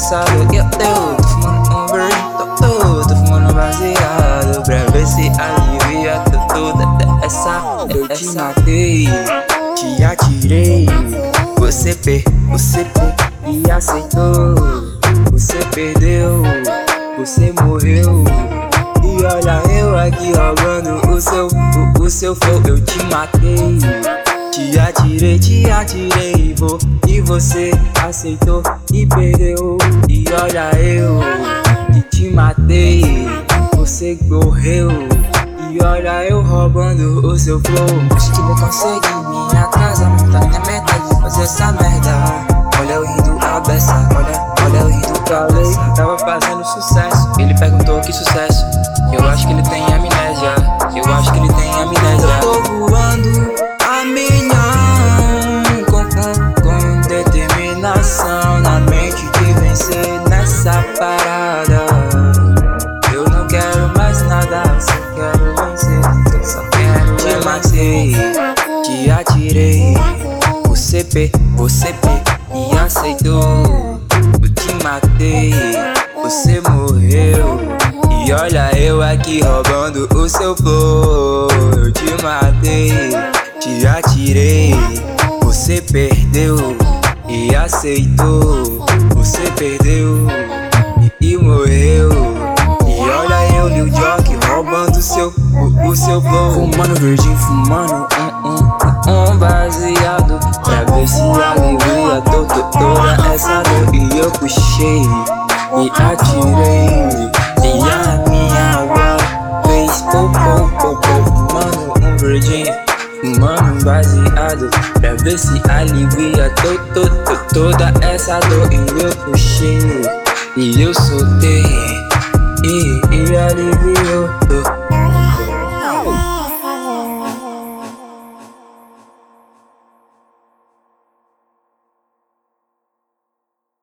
essa dor. Eu tô fumando um verdinho, tô fumando baseado pra ver se alivia toda essa. Eu te matei, te atirei. Você e aceitou. Você perdeu, você morreu. E olha eu aqui roubando o seu flow. Eu te matei, te atirei, e você aceitou e perdeu. E olha eu que te matei, você morreu. E olha eu roubando o seu flow. Acho que vou conseguir me atrasar, mas tá na meta de fazer essa merda. Olha eu rindo a beça, olha eu rindo pra lei. Tava fazendo sucesso, ele perguntou que sucesso. Eu acho que ele tem amnésia, eu acho que ele tem amnésia. Eu tô voando a milhão, com determinação na mente de vencer nessa parada. Eu não quero mais nada, só quero vencer, só quero te matei, te atirei. Você e aceitou. Eu te matei, você morreu. E olha eu aqui roubando o seu flow. Eu te matei, te atirei. Você perdeu e aceitou. Você perdeu e morreu. E olha eu, Lil Jock, roubando o seu flow. Fumando verdinho, fumando baseado pra ver se alivia toda essa dor. E eu puxei e atirei, e a minha voz fez pop. Fumando verdinho, fumando baseado pra ver se alivia toda essa dor. E eu puxei e eu soltei, e aliviou.